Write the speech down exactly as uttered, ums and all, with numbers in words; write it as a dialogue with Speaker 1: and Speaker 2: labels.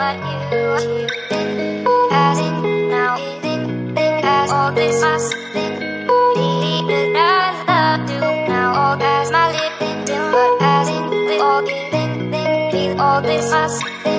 Speaker 1: but you been passing now. Been, been as all this must been be that I love you now. All past my living till, but as in with all been, been, all this must been.